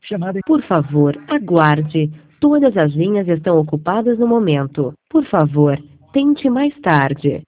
Chamada. Por favor, aguarde. Todas as linhas estão ocupadas no momento. Por favor, tente mais tarde.